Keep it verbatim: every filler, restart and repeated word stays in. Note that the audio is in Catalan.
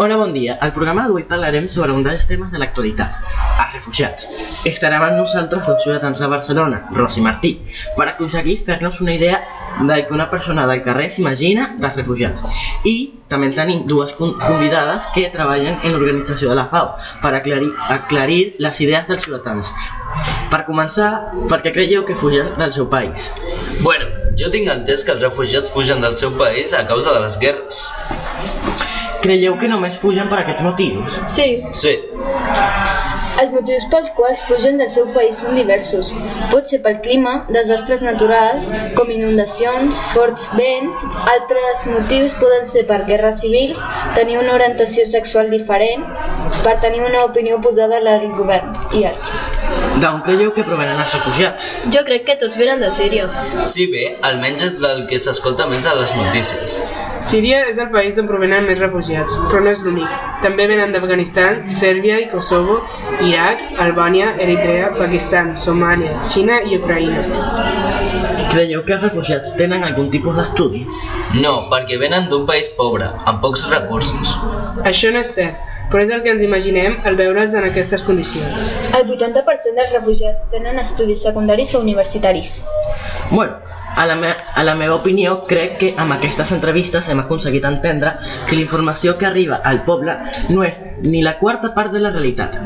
Hola, bon dia. Al programa d'avui parlarem sobre un dels temes de l'actualitat, els refugiats. Estarem amb nosaltres dos ciutadans de Barcelona, Ros i Martí, per aconseguir fer-nos una idea del que una persona del carrer s'imagina dels refugiats. I també tenim dues convidades que treballen en l'organització de la FAO per aclarir, aclarir les idees dels ciutadans. Per començar, per què creieu que fugen del seu país? Bueno, jo tinc entès que els refugiats fugen del seu país a causa de les guerres. Creieu que només fugen per aquests motius? Sí. Sí. Els motius pels quals fugen del seu país són diversos. Pot ser pel clima, desastres naturals, com inundacions, forts vents. Altres motius poden ser per guerres civils, tenir una orientació sexual diferent, per tenir una opinió oposada al govern i altres. D'on creieu que provenen els refugiats? Jo crec que tots venen de Síria. Sí, bé, almenys és del que s'escolta més a les notícies. Síria és el país d'on provenen més refugiats, però no és l'únic. També venen d'Afganistan, Sèrbia i Kosovo, Iraq, Albània, Eritrea, Pakistan, Somàlia, Xina i Ucraïna. Creieu que els refugiats tenen algun tipus d'estudi? No, perquè venen d'un país pobre, amb pocs recursos. Això no és cert, però és el que ens imaginem al veure'ls en aquestes condicions. El vuitanta per cent dels refugiats tenen estudis secundaris o universitaris. Bueno, a la, me a la meva opinió, crec que amb aquestes entrevistes hem aconseguit entendre que la informació que arriba al poble no és ni la quarta part de la realitat.